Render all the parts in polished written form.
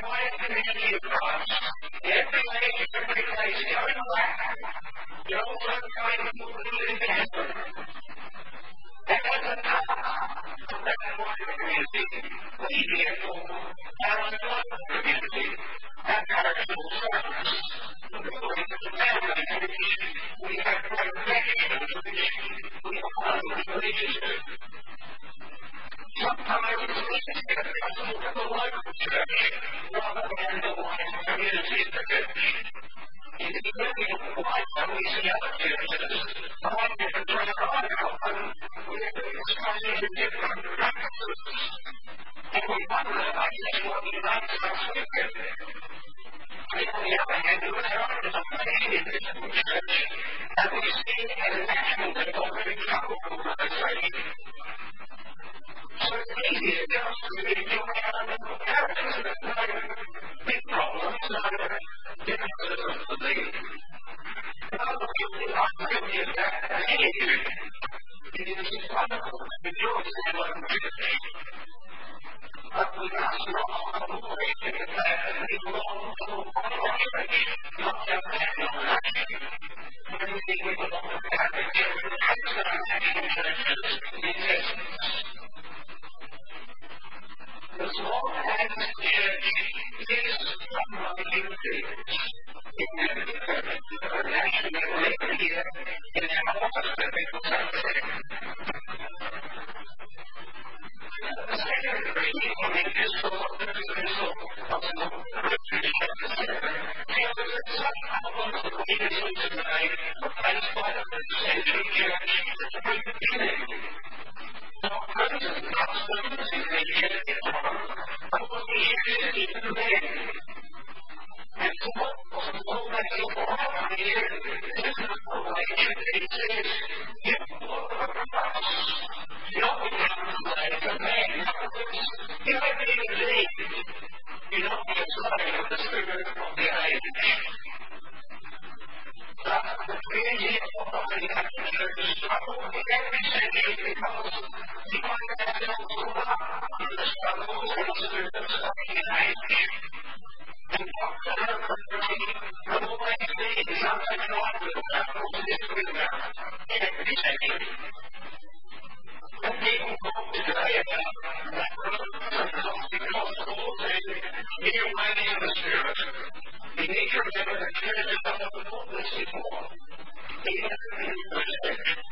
quiet community of Christ. Every age, every place, every lack. You know, some kind of movement in heaven. And at the top of that community, we therefore have another community at actual service. Really, the family in which we have connections, which we are religious to. Sometimes it's easier to come to the local church rather than the wide community church. In the beginning of the Bible, we see other churches quite different from our own, with slightly different practices. And we wonder, I guess, what unites us with them. On the other hand, we are in a visible church, and we see at a national level very troubled organization. So it's easier just to enjoy our local characters with no big problems, no differences of belief. Other people are guilty of that as any union. It is wonderful to rejoice in local church. But we must not avoid the fact that we belong to the wider church, not just that denomination. When we belong to Catholic Church, it takes our national churches in essence. As long as the church is promoting things in the national level here in our apostolic country. The second reading on the epistle of the Christian tells us that some problems that we see today were faced by the first-century church from the beginning. Doctrines and customs in the church were issues even then. And so what was always important here is not the way it says, you walk across. You don't become slaves of men. You have been redeemed. You don't be a slave of the spirit of the age. But the community of the Catholic Church struggled with every century because we find ourselves caught up in the struggles and spirits of the age. And doctrine and authority will always be something like with battles in every century. And people talk today about macros and cosmic gospels and new ways of the spirit. We need to remember that church is not what this before, even in the first century.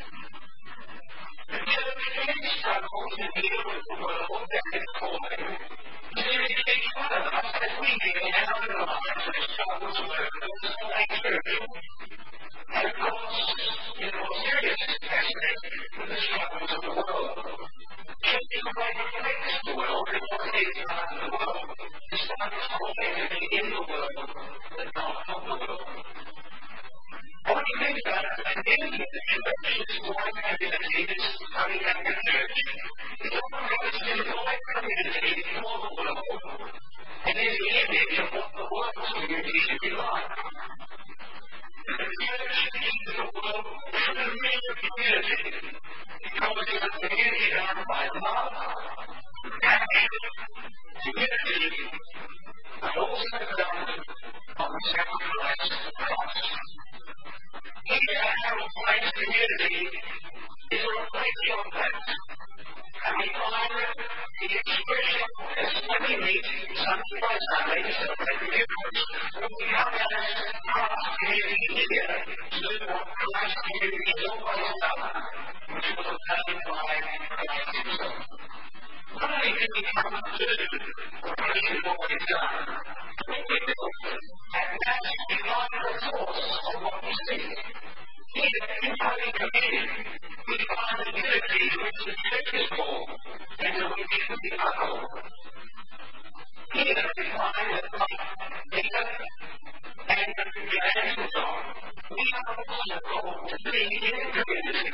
The church can struggle to deal with the world and its calling. To each one of us as we deal in our own lives with struggles, burdens, and spiritual. And of course, in a more serious aspect, with the struggles of the world. Church is a way to fix the world and what it is part of the world. Despite its calling to be in the world, but not of the world. And when you think about it, the unity of the church is one community, this Holy Catholic Church. It's organized in the right community for the world. And is the image of what the world's community should be like. The church is the world truly a community because it's a community done by love, passion, unity, but also done on the sacrifice of the cross. Here, our place community is a reflection of that. And we find the expression as when we meet Sunday by Sunday to celebrate the difference. When we come as Christ community here to do what Christ community has always done, which was obtained by Christ himself. Not only do we come to do what Christ has always done, but we build and that's the vital force of what we see. Here in Holy Communion, we find the unity which the church is born and to which we are called. Here we find that like Peter and James and John, we are also called to be in a community.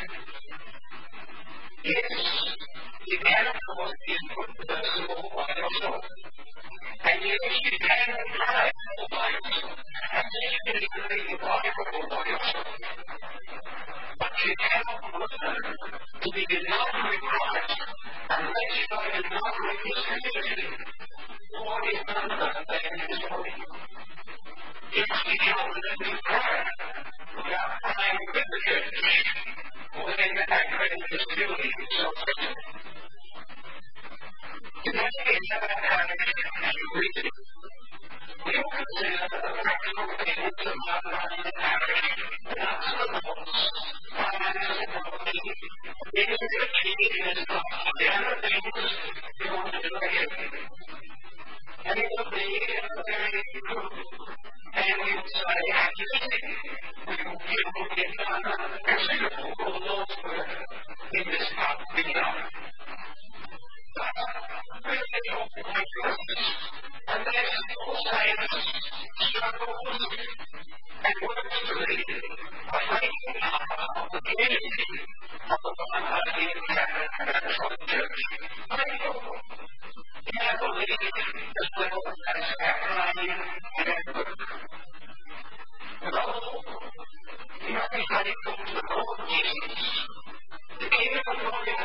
Yes, you can of course be a good person all by yourself. And yes, you can pray all by yourself. And yes, you can read the Bible all by yourself. But you cannot learn to be united with Christ unless you are united with His community. What is done then is holy. If we know that we pray without praying with the church, well then that prayer is truly self-sufficient. Today, in our parish and region, we will consider the practical things of life in the parish, nuts and bolts, financial property, things that achieve in this life, the other things we want to do again. And it will be very good. And we will say, actually, we will get considerable for the Lord's work in this part of the life. But we will talk about Christmas, and there's all saints, struggles, and works to lead by making part of the community of the Bible Catholic Apostolic Church. Faithful. And I believe as well as our praying and our work. Above all, we must be faithful to the Lord Jesus, the King of glory